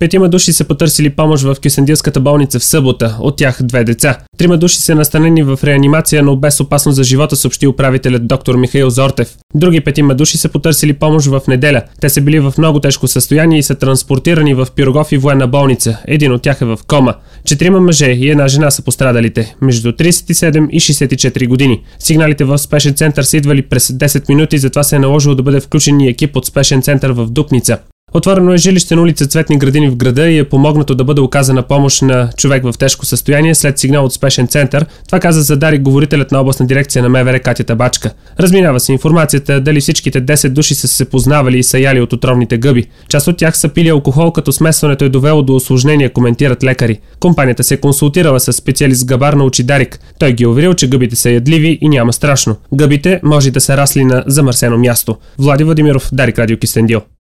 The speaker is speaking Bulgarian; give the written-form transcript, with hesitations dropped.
5 души са потърсили помощ в Кюстендилската болница в събота, от тях 2 деца. 3 души са настанени в реанимация, но без опасност за живота, съобщи управителят доктор Михаил Зортев. Други 5 души са потърсили помощ в неделя. Те са били в много тежко състояние и са транспортирани в Пирогов и военна болница. Един от тях е в кома. 4 мъже и една жена са пострадалите, между 37 и 64 години. Сигналите в спешен център са идвали през 10 минути, затова се е наложило да бъде включен и екип от спешен център в Дупница. Отворено е жилище на улица Цветни градини в града и е помогнато да бъде оказана помощ на човек в тежко състояние след сигнал от спешен център. Това каза за Дарик говорителят на областна дирекция на МВР Катя Табачка. Разминава се информацията дали всичките 10 души са се познавали и са яли от отровните гъби. Част от тях са пили алкохол, като смесването е довело до усложнения, коментират лекари. Компанията се е консултирала с специалист габар, научи Дарик. Той ги уверил, че гъбите са ядливи и няма страшно. Гъбите може да са расли на замърсено място. Влади Владимиров, Дарик, Радио Кюстендил.